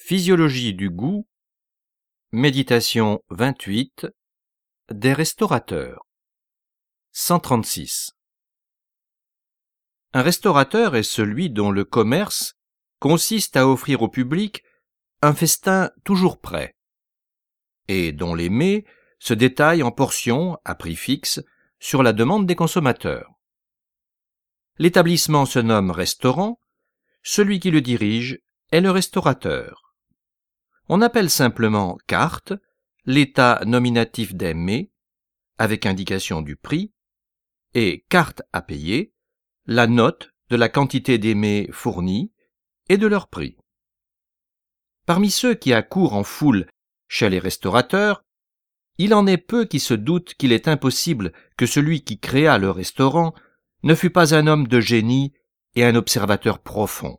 Physiologie du goût, méditation 28, des restaurateurs. 136. Un restaurateur est celui dont le commerce consiste à offrir au public un festin toujours prêt, et dont les mets se détaillent en portions à prix fixe sur la demande des consommateurs. L'établissement se nomme restaurant, celui qui le dirige est le restaurateur. On appelle simplement carte l'état nominatif des mets, avec indication du prix, et carte à payer la note de la quantité des mets fournis et de leur prix. Parmi ceux qui accourent en foule chez les restaurateurs, il en est peu qui se doutent qu'il est impossible que celui qui créa le restaurant ne fût pas un homme de génie et un observateur profond.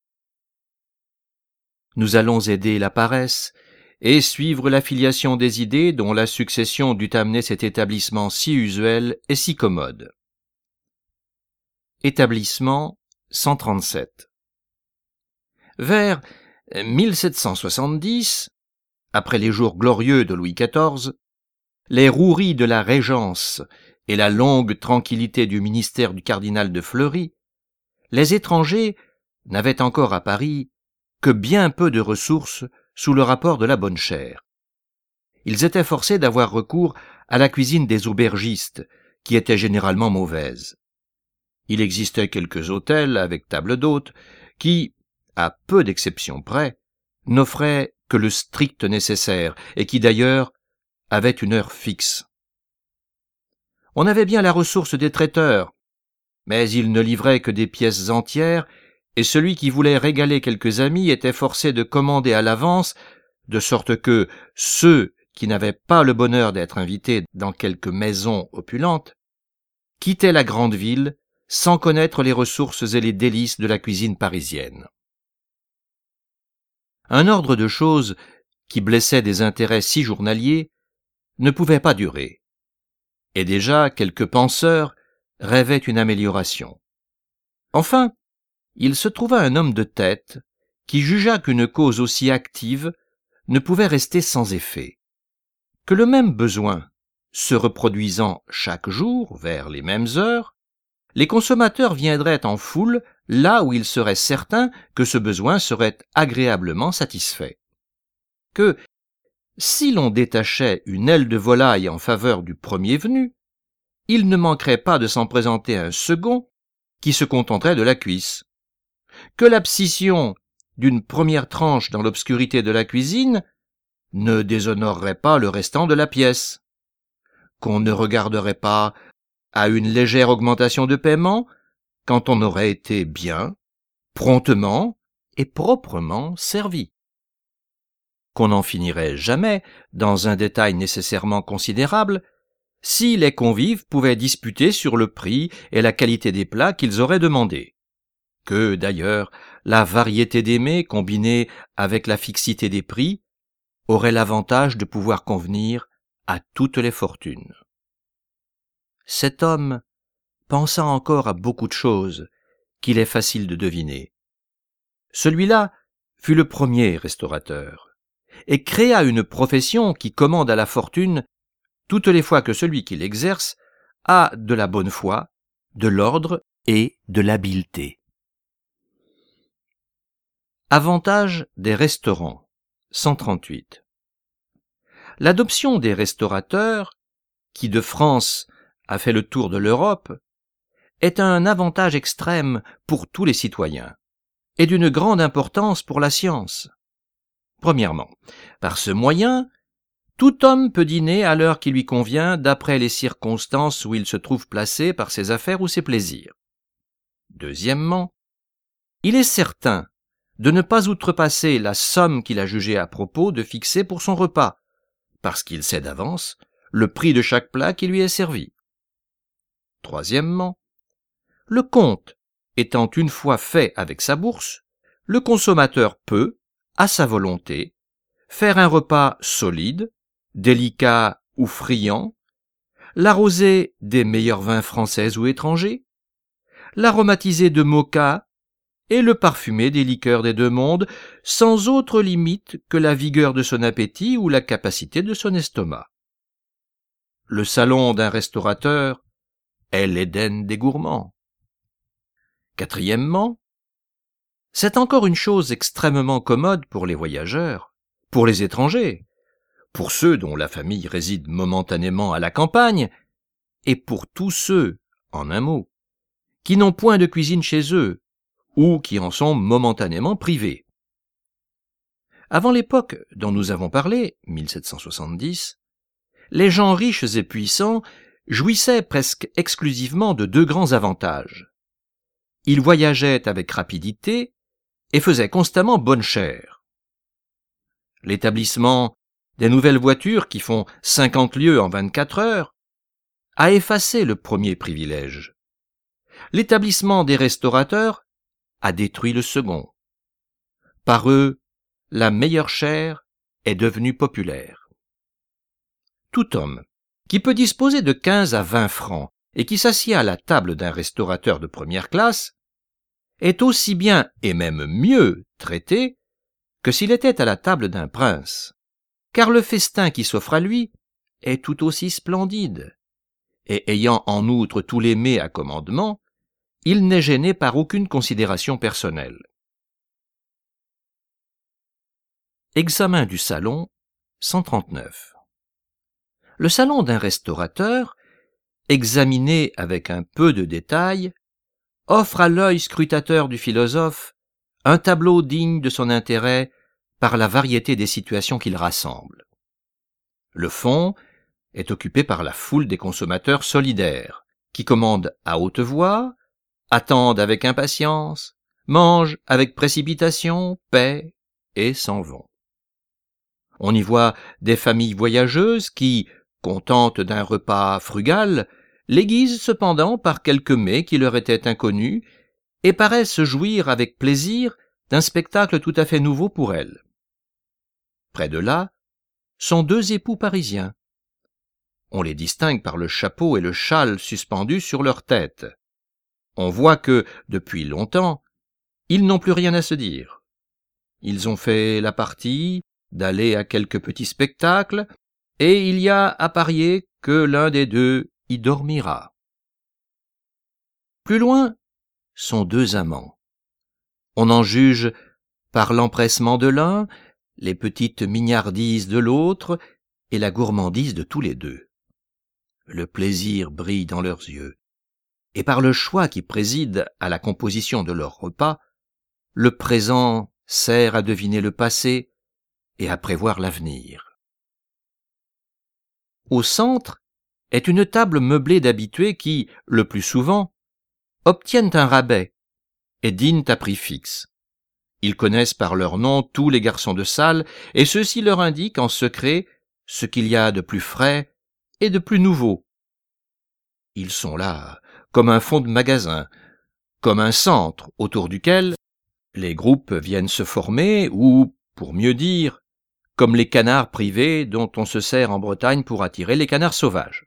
Nous allons aider la paresse et suivre l'affiliation des idées dont la succession dut amener cet établissement si usuel et si commode. Établissement 137. Vers 1770, après les jours glorieux de Louis XIV, les roueries de la Régence et la longue tranquillité du ministère du cardinal de Fleury, les étrangers n'avaient encore à Paris que bien peu de ressources sous le rapport de la bonne chère. Ils étaient forcés d'avoir recours à la cuisine des aubergistes, qui était généralement mauvaise. Il existait quelques hôtels avec table d'hôte qui, à peu d'exceptions près, n'offraient que le strict nécessaire et qui d'ailleurs avaient une heure fixe. On avait bien la ressource des traiteurs, mais ils ne livraient que des pièces entières et celui qui voulait régaler quelques amis était forcé de commander à l'avance, de sorte que ceux qui n'avaient pas le bonheur d'être invités dans quelque maison opulente quittaient la grande ville sans connaître les ressources et les délices de la cuisine parisienne. Un ordre de choses qui blessait des intérêts si journaliers ne pouvait pas durer, et déjà quelques penseurs rêvaient une amélioration. Enfin, il se trouva un homme de tête qui jugea qu'une cause aussi active ne pouvait rester sans effet, que le même besoin se reproduisant chaque jour vers les mêmes heures, les consommateurs viendraient en foule là où il serait certain que ce besoin serait agréablement satisfait. Que, si l'on détachait une aile de volaille en faveur du premier venu, il ne manquerait pas de s'en présenter un second qui se contenterait de la cuisse. Que l'abscission d'une première tranche dans l'obscurité de la cuisine ne déshonorerait pas le restant de la pièce. Qu'on ne regarderait pas à une légère augmentation de paiement quand on aurait été bien, promptement et proprement servi. Qu'on n'en finirait jamais, dans un détail nécessairement considérable, si les convives pouvaient disputer sur le prix et la qualité des plats qu'ils auraient demandés. Que, d'ailleurs, la variété des mets combinée avec la fixité des prix aurait l'avantage de pouvoir convenir à toutes les fortunes. Cet homme pensa encore à beaucoup de choses qu'il est facile de deviner. Celui-là fut le premier restaurateur et créa une profession qui commande à la fortune toutes les fois que celui qui l'exerce a de la bonne foi, de l'ordre et de l'habileté. Avantages des restaurants. 138. L'adoption des restaurateurs, qui de France a fait le tour de l'Europe, est un avantage extrême pour tous les citoyens et d'une grande importance pour la science. Premièrement, par ce moyen, tout homme peut dîner à l'heure qui lui convient d'après les circonstances où il se trouve placé par ses affaires ou ses plaisirs. Deuxièmement, il est certain de ne pas outrepasser la somme qu'il a jugé à propos de fixer pour son repas, parce qu'il sait d'avance le prix de chaque plat qui lui est servi. Troisièmement, le compte étant une fois fait avec sa bourse, le consommateur peut, à sa volonté, faire un repas solide, délicat ou friand, l'arroser des meilleurs vins français ou étrangers, l'aromatiser de moka et le parfumer des liqueurs des deux mondes, sans autre limite que la vigueur de son appétit ou la capacité de son estomac. Le salon d'un restaurateur est l'Éden des gourmands. Quatrièmement, c'est encore une chose extrêmement commode pour les voyageurs, pour les étrangers, pour ceux dont la famille réside momentanément à la campagne, et pour tous ceux, en un mot, qui n'ont point de cuisine chez eux, ou qui en sont momentanément privés. Avant l'époque dont nous avons parlé, 1770, les gens riches et puissants jouissaient presque exclusivement de deux grands avantages. Ils voyageaient avec rapidité et faisaient constamment bonne chère. L'établissement des nouvelles voitures qui font 50 lieues en 24 heures a effacé le premier privilège. L'établissement des restaurateurs a détruit le second. Par eux, la meilleure chère est devenue populaire. Tout homme qui peut disposer de 15 à 20 francs et qui s'assied à la table d'un restaurateur de première classe est aussi bien et même mieux traité que s'il était à la table d'un prince, car le festin qui s'offre à lui est tout aussi splendide, et ayant en outre tous les mets à commandement, il n'est gêné par aucune considération personnelle. Examen du salon 139. Le salon d'un restaurateur, examiné avec un peu de détail, offre à l'œil scrutateur du philosophe un tableau digne de son intérêt par la variété des situations qu'il rassemble. Le fond est occupé par la foule des consommateurs solidaires, qui commandent à haute voix, attendent avec impatience, mangent avec précipitation, paient et s'en vont. On y voit des familles voyageuses qui, contentes d'un repas frugal, l'aiguisent cependant par quelques mets qui leur étaient inconnus et paraissent jouir avec plaisir d'un spectacle tout à fait nouveau pour elles. Près de là sont deux époux parisiens. On les distingue par le chapeau et le châle suspendus sur leur tête. On voit que, depuis longtemps, ils n'ont plus rien à se dire. Ils ont fait la partie d'aller à quelques petits spectacles, et il y a à parier que l'un des deux y dormira. Plus loin sont deux amants. On en juge par l'empressement de l'un, les petites mignardises de l'autre et la gourmandise de tous les deux. Le plaisir brille dans leurs yeux, et par le choix qui préside à la composition de leur repas, le présent sert à deviner le passé et à prévoir l'avenir. Au centre est une table meublée d'habitués qui, le plus souvent, obtiennent un rabais et dînent à prix fixe. Ils connaissent par leur nom tous les garçons de salle et ceux-ci leur indiquent en secret ce qu'il y a de plus frais et de plus nouveau. Ils sont là comme un fond de magasin, comme un centre autour duquel les groupes viennent se former ou, pour mieux dire, comme les canards privés dont on se sert en Bretagne pour attirer les canards sauvages.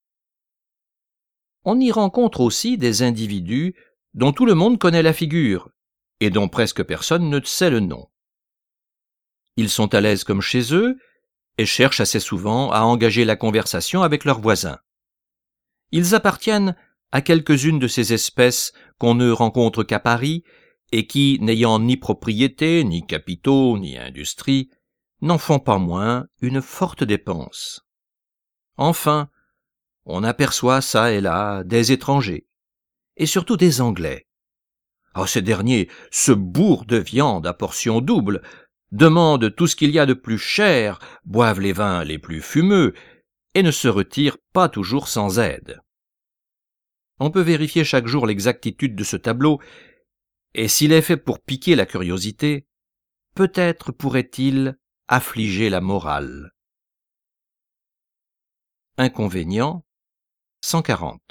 On y rencontre aussi des individus dont tout le monde connaît la figure et dont presque personne ne sait le nom. Ils sont à l'aise comme chez eux et cherchent assez souvent à engager la conversation avec leurs voisins. Ils appartiennent à quelques-unes de ces espèces qu'on ne rencontre qu'à Paris et qui, n'ayant ni propriété, ni capitaux, ni industrie, n'en font pas moins une forte dépense. Enfin, on aperçoit çà et là des étrangers, et surtout des Anglais. Ces derniers se bourrent de viande à portions doubles, demandent tout ce qu'il y a de plus cher, boivent les vins les plus fumeux, et ne se retirent pas toujours sans aide. On peut vérifier chaque jour l'exactitude de ce tableau, et s'il est fait pour piquer la curiosité, peut-être pourrait-il affliger la morale. Inconvénient 140.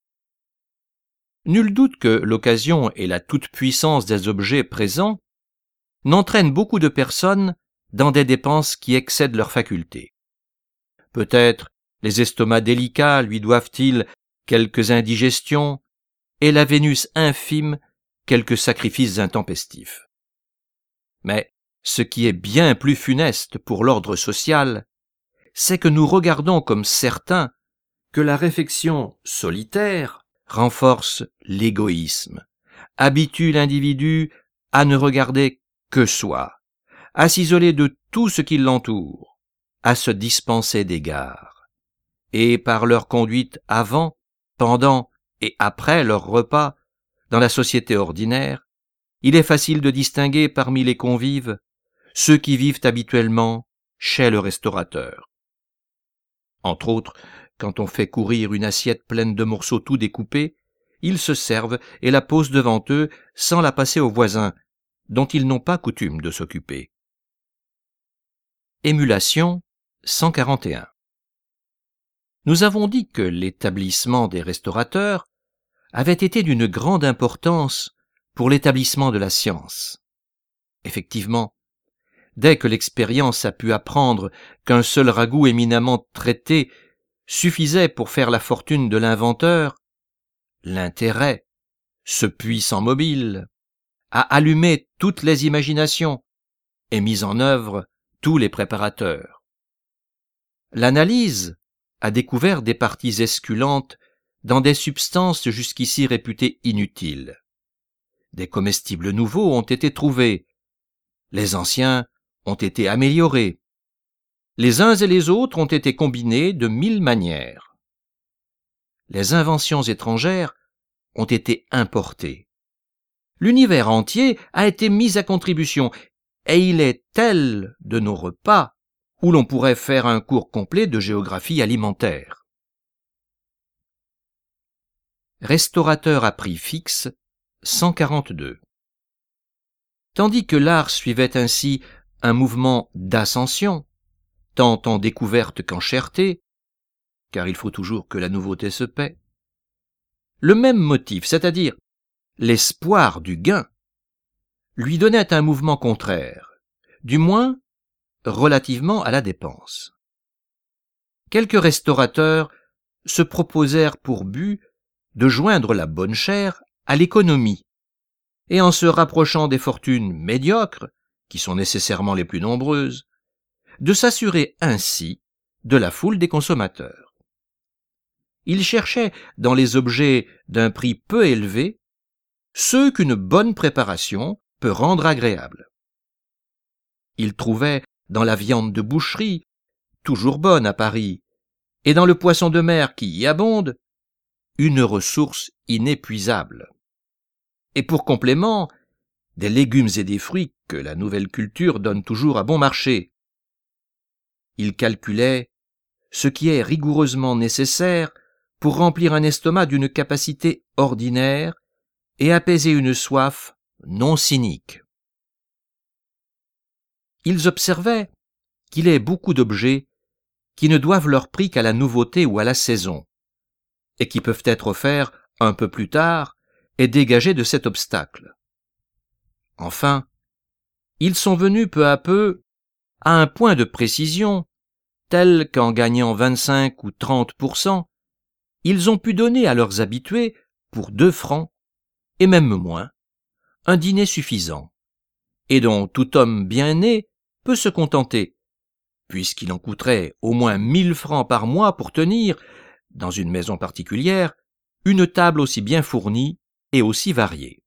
Nul doute que l'occasion et la toute-puissance des objets présents n'entraînent beaucoup de personnes dans des dépenses qui excèdent leurs facultés. Peut-être les estomacs délicats lui doivent-ils quelques indigestions, et la Vénus infime quelques sacrifices intempestifs. Mais ce qui est bien plus funeste pour l'ordre social, c'est que nous regardons comme certain que la réflexion solitaire renforce l'égoïsme, habitue l'individu à ne regarder que soi, à s'isoler de tout ce qui l'entoure, à se dispenser d'égards. Et par leur conduite avant, pendant et après leur repas, dans la société ordinaire, il est facile de distinguer parmi les convives ceux qui vivent habituellement chez le restaurateur. Entre autres, quand on fait courir une assiette pleine de morceaux tout découpés, ils se servent et la posent devant eux sans la passer aux voisins, dont ils n'ont pas coutume de s'occuper. Émulation 141. Nous avons dit que l'établissement des restaurateurs avait été d'une grande importance pour l'établissement de la science. Effectivement, dès que l'expérience a pu apprendre qu'un seul ragoût éminemment traité suffisait pour faire la fortune de l'inventeur, l'intérêt, ce puissant mobile, a allumé toutes les imaginations et mis en œuvre tous les préparateurs. L'analyse a découvert des parties esculentes dans des substances jusqu'ici réputées inutiles. Des comestibles nouveaux ont été trouvés, les anciens ont été améliorés. Les uns et les autres ont été combinés de 1000 manières. Les inventions étrangères ont été importées. L'univers entier a été mis à contribution, et il est tel de nos repas où l'on pourrait faire un cours complet de géographie alimentaire. Restaurateur à prix fixe 142. Tandis que l'art suivait ainsi un mouvement d'ascension, tant en découverte qu'en cherté, car il faut toujours que la nouveauté se paie, le même motif, c'est-à-dire l'espoir du gain, lui donnait un mouvement contraire, du moins relativement à la dépense. Quelques restaurateurs se proposèrent pour but de joindre la bonne chère à l'économie, et en se rapprochant des fortunes médiocres, qui sont nécessairement les plus nombreuses, de s'assurer ainsi de la foule des consommateurs. Ils cherchaient dans les objets d'un prix peu élevé ceux qu'une bonne préparation peut rendre agréables. Ils trouvaient dans la viande de boucherie, toujours bonne à Paris, et dans le poisson de mer qui y abonde, une ressource inépuisable. Et pour complément, des légumes et des fruits que la nouvelle culture donne toujours à bon marché. Ils calculaient ce qui est rigoureusement nécessaire pour remplir un estomac d'une capacité ordinaire et apaiser une soif non cynique. Ils observaient qu'il est beaucoup d'objets qui ne doivent leur prix qu'à la nouveauté ou à la saison, et qui peuvent être offerts un peu plus tard et dégagés de cet obstacle. Enfin, ils sont venus peu à peu à un point de précision tel qu'en gagnant 25 ou 30%, ils ont pu donner à leurs habitués, pour 2 francs, et même moins, un dîner suffisant, et dont tout homme bien né peut se contenter, puisqu'il en coûterait au moins 1000 francs par mois pour tenir, dans une maison particulière, une table aussi bien fournie et aussi variée.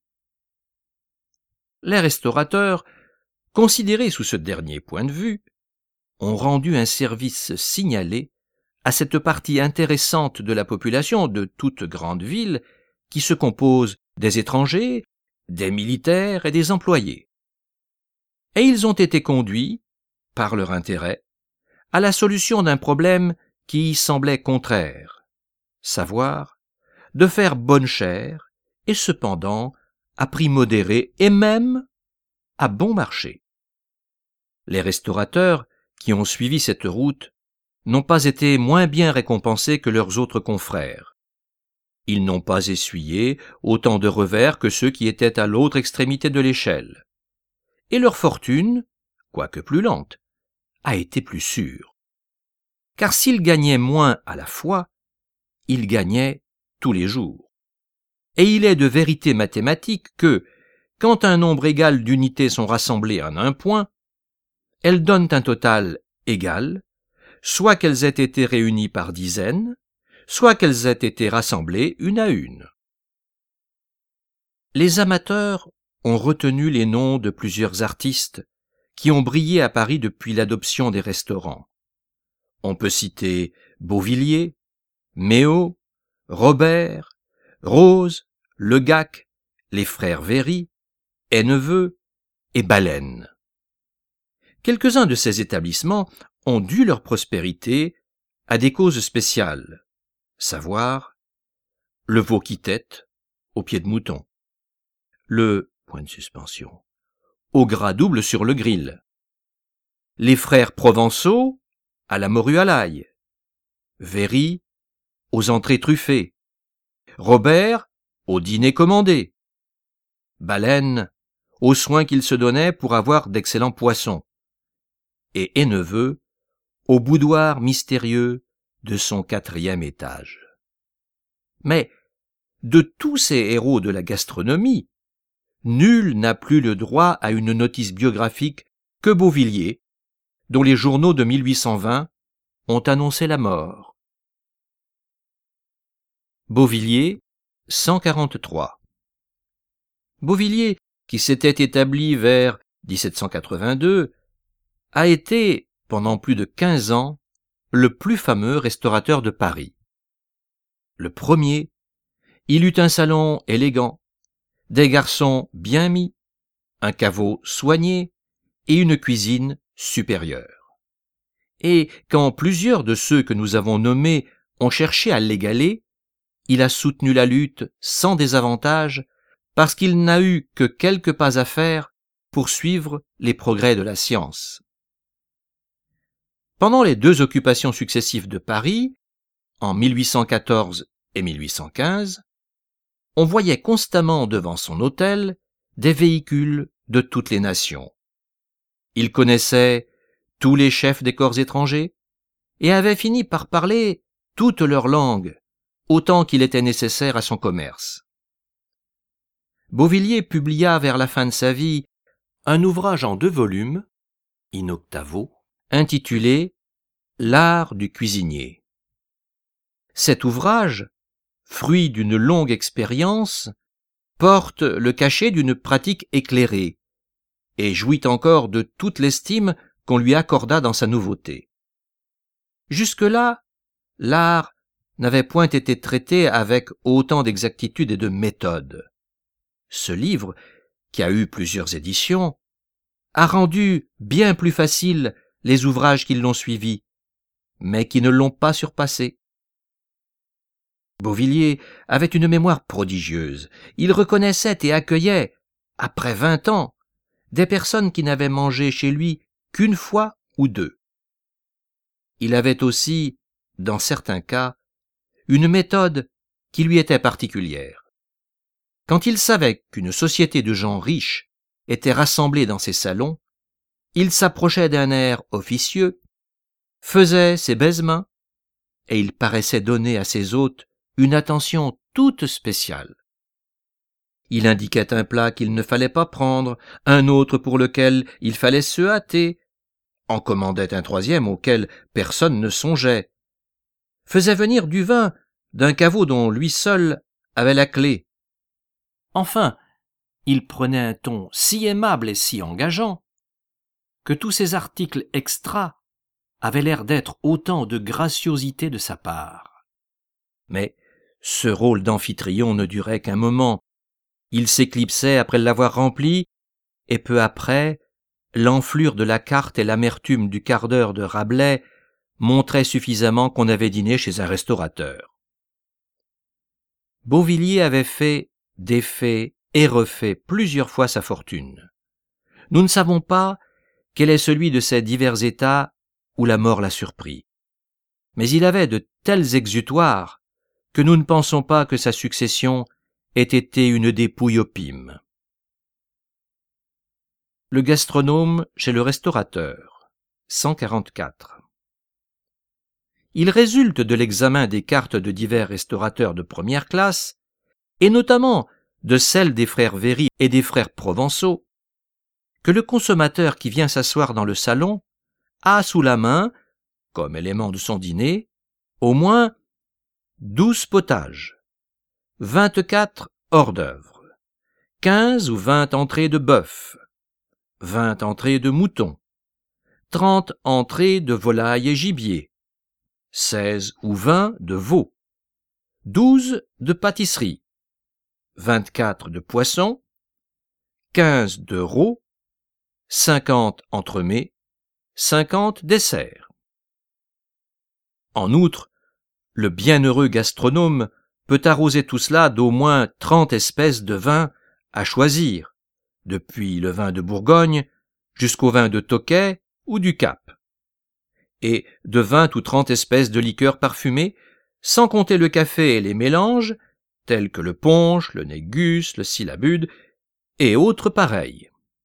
Les restaurateurs, considérés sous ce dernier point de vue, ont rendu un service signalé à cette partie intéressante de la population de toute grande ville qui se compose des étrangers, des militaires et des employés. Et ils ont été conduits, par leur intérêt, à la solution d'un problème qui y semblait contraire, savoir de faire bonne chère et cependant à prix modéré et même à bon marché. Les restaurateurs qui ont suivi cette route n'ont pas été moins bien récompensés que leurs autres confrères. Ils n'ont pas essuyé autant de revers que ceux qui étaient à l'autre extrémité de l'échelle. Et leur fortune, quoique plus lente, a été plus sûre. Car s'ils gagnaient moins à la fois, ils gagnaient tous les jours. et il est de vérité mathématique que, quand un nombre égal d'unités sont rassemblées en un point, elles donnent un total égal, soit qu'elles aient été réunies par dizaines, soit qu'elles aient été rassemblées une à une. Les amateurs ont retenu les noms de plusieurs artistes qui ont brillé à Paris depuis l'adoption des restaurants. On peut citer Beauvillier, Méot, Robert, Rose, Legac, les frères Véry, Henneveux et Baleine. Quelques-uns de ces établissements ont dû leur prospérité à des causes spéciales, savoir le veau qui tette au pied de mouton, le point de suspension au gras double sur le grill, les frères Provençaux à la morue à l'ail, Véry aux entrées truffées, Robert au dîner commandé, Baleine aux soins qu'il se donnait pour avoir d'excellents poissons, et Henneveux au boudoir mystérieux de son 4e étage. Mais de tous ces héros de la gastronomie, nul n'a plus le droit à une notice biographique que Beauvillier, dont les journaux de 1820 ont annoncé la mort. Beauvillier, 143. Beauvillier, qui s'était établi vers 1782, a été, pendant plus de 15 ans, le plus fameux restaurateur de Paris. Le premier, il eut un salon élégant, des garçons bien mis, un caveau soigné et une cuisine supérieure. Et quand plusieurs de ceux que nous avons nommés ont cherché à l'égaler, il a soutenu la lutte sans désavantage parce qu'il n'a eu que quelques pas à faire pour suivre les progrès de la science. Pendant les 2 occupations successives de Paris, en 1814 et 1815, on voyait constamment devant son hôtel des véhicules de toutes les nations. Il connaissait tous les chefs des corps étrangers et avait fini par parler toutes leurs langues, autant qu'il était nécessaire à son commerce. Beauvillier publia vers la fin de sa vie un ouvrage en 2 volumes, in octavo, intitulé « L'art du cuisinier ». Cet ouvrage, fruit d'une longue expérience, porte le cachet d'une pratique éclairée et jouit encore de toute l'estime qu'on lui accorda dans sa nouveauté. Jusque-là, l'art n'avait point été traité avec autant d'exactitude et de méthode. Ce livre, qui a eu plusieurs éditions, a rendu bien plus facile les ouvrages qui l'ont suivi, mais qui ne l'ont pas surpassé. Beauvillier avait une mémoire prodigieuse. Il reconnaissait et accueillait, après 20 ans, des personnes qui n'avaient mangé chez lui qu'une fois ou 2. Il avait aussi, dans certains cas, une méthode qui lui était particulière. Quand il savait qu'une société de gens riches était rassemblée dans ses salons, il s'approchait d'un air officieux, faisait ses baise-mains, et il paraissait donner à ses hôtes une attention toute spéciale. Il indiquait un plat qu'il ne fallait pas prendre, un autre pour lequel il fallait se hâter, en commandait un 3e auquel personne ne songeait, faisait venir du vin d'un caveau dont lui seul avait la clé. Enfin, il prenait un ton si aimable et si engageant que tous ces articles extra avaient l'air d'être autant de graciosité de sa part. Mais ce rôle d'amphitryon ne durait qu'un moment. Il s'éclipsait après l'avoir rempli, et peu après, l'enflure de la carte et l'amertume du quart d'heure de Rabelais montraient suffisamment qu'on avait dîné chez un restaurateur. Beauvillier avait fait, défait et refait plusieurs fois sa fortune. Nous ne savons pas quel est celui de ces divers états où la mort l'a surpris. Mais il avait de tels exutoires que nous ne pensons pas que sa succession ait été une dépouille opime. Le gastronome chez le restaurateur, 144. Il résulte de l'examen des cartes de divers restaurateurs de première classe et notamment de celle des frères Véry et des frères Provençaux, que le consommateur qui vient s'asseoir dans le salon a sous la main, comme élément de son dîner, au moins 12 potages, 24 hors-d'œuvre, 15 ou 20 entrées de bœuf, 20 entrées de mouton, 30 entrées de volaille et gibier, 16 ou 20 de veau, 12 de pâtisserie, 24 de poisson, 15 de rôt, 50 entremets, 50 desserts. En outre, le bienheureux gastronome peut arroser tout cela d'au moins 30 espèces de vins à choisir, depuis le vin de Bourgogne jusqu'au vin de Tokay ou du Cap, et de 20 ou 30 espèces de liqueurs parfumées, sans compter le café et les mélanges, tels que le punch, le négus, le syllabude et autres pareils.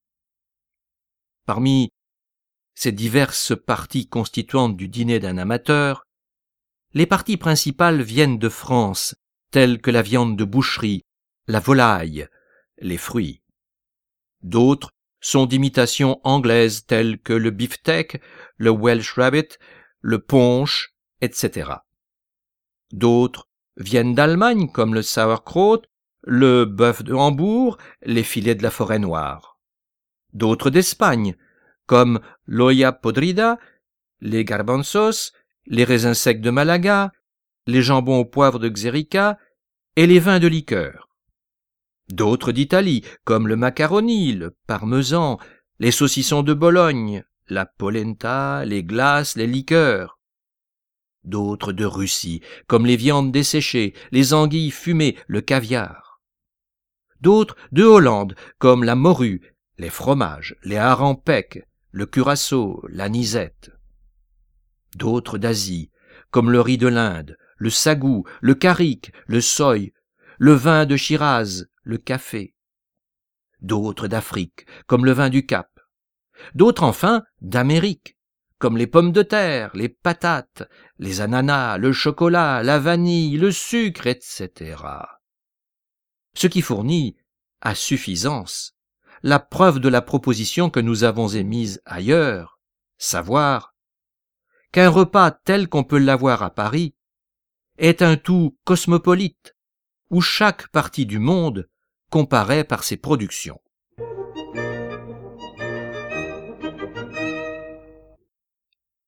Parmi ces diverses parties constituantes du dîner d'un amateur, les parties principales viennent de France, telles que la viande de boucherie, la volaille, les fruits. D'autres sont d'imitation anglaise, telles que le beefsteak, le Welsh rabbit, le punch, etc. D'autres viennent d'Allemagne, comme le sauerkraut, le bœuf de Hambourg, les filets de la forêt noire. D'autres d'Espagne, comme l'olla podrida, les garbanzos, les raisins secs de Malaga, les jambons au poivre de Xérica et les vins de liqueur. D'autres d'Italie, comme le macaroni, le parmesan, les saucissons de Bologne, la polenta, les glaces, les liqueurs. D'autres de Russie, comme les viandes desséchées, les anguilles fumées, le caviar. D'autres de Hollande, comme la morue, les fromages, les harengs pecs, le curaçao, l'anisette. D'autres d'Asie, comme le riz de l'Inde, le sagou, le karik, le soy, le vin de Shiraz, le café. D'autres d'Afrique, comme le vin du Cap. D'autres enfin d'Amérique, comme les pommes de terre, les patates, les ananas, le chocolat, la vanille, le sucre, etc. Ce qui fournit, à suffisance, la preuve de la proposition que nous avons émise ailleurs, savoir qu'un repas tel qu'on peut l'avoir à Paris est un tout cosmopolite, où chaque partie du monde comparaît par ses productions.